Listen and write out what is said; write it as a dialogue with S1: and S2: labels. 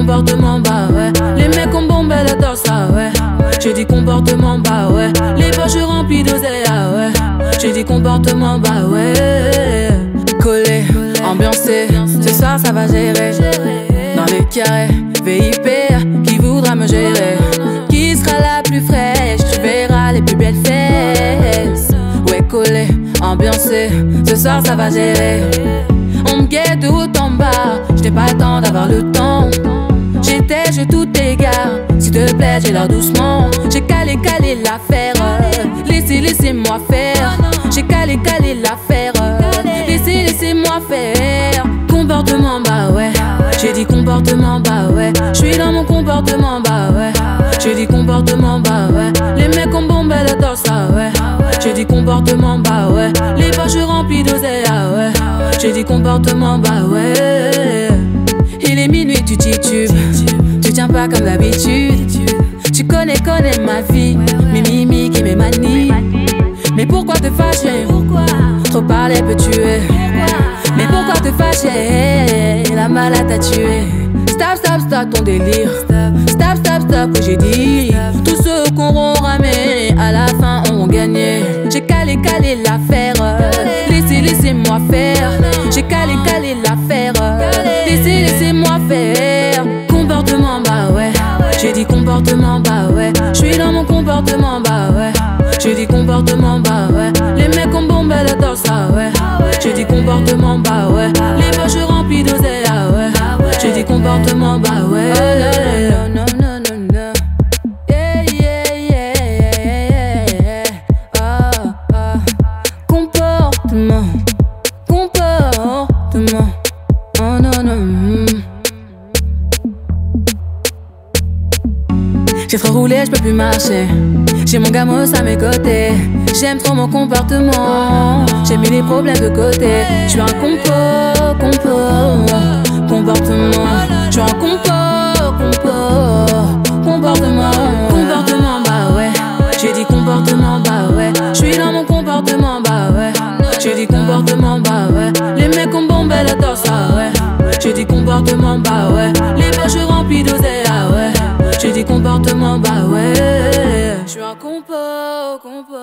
S1: comportement, bah ouais. Les mecs ont bombé le torse, ah ouais. J'ai dit comportement, bah ouais. Les poches remplies d'oseille, ah ouais. J'ai dit comportement, bah ouais. Collé, ambiancé, ce soir ça va gérer. Dans les carrés, VIP, qui voudra me gérer? Qui sera la plus fraîche? Tu verras les plus belles fesses. Ouais, collé, ambiancé, ce soir ça va gérer. On me guette de haut en bas, j'n'ai pas le temps d'avoir le temps. J'étais, je tout égare, s'il te plaît, j'ai l'air doucement. J'ai calé l'affaire, laissez-moi faire. J'ai calé l'affaire, laissez-moi faire. Comportement, bah ouais. J'ai dit comportement, bah ouais. J'suis dans mon comportement, bah ouais. J'ai dit comportement, bah ouais. Les mecs ont bombé le torse, ah ouais. J'ai dit comportement, bah ouais. Les poches remplies d'oseille, ah ouais. J'ai dit comportement, bah ouais. Il est minuit, tu titubes. Tu tiens pas comme d'habitude. Tu connais ma vie. Mes mimiques et mes manies. Mais pourquoi te fâcher? Trop parler peut tuer. Mais pourquoi te fâcher? La malade t'a tué. Stop ton délire. Stop, que j'ai dit. Tous ceux qu'on aura ramé, à la fin on gagné. J'ai calé l'affaire. Laissez-moi faire. J'ai calé l'affaire. Laissez-moi faire. Comportement, bah ouais. J'ai dit comportement, bah ouais. J'suis dans mon comportement, bah ouais. J'ai dit comportement, bah ouais. Les mecs ont bombé le torse, ah ouais. J'ai dit comportement, bah ouais. Les poches remplies d'oseille, ah ouais. J'ai dit comportement, bah ouais. Non. Comportement. Oh non. J'ai trop roulé, j'peux plus marcher. J'ai mon gamos à mes côtés. J'aime trop mon comportement. J'ai mis les problèmes de côté. J'suis un comportement. J'suis un comportement, bah ouais. J'ai dit comportement, bah ouais. J'suis dans mon comportement, bah ouais. J'ai dit comportement, bah ouais. Les mecs ont bombé le torse, ah ouais. J'ai dit comportement, bah ouais. Les poches remplies d'oseille, ah ouais. J'ai dit comportement, bah ouais. J'suis un compo.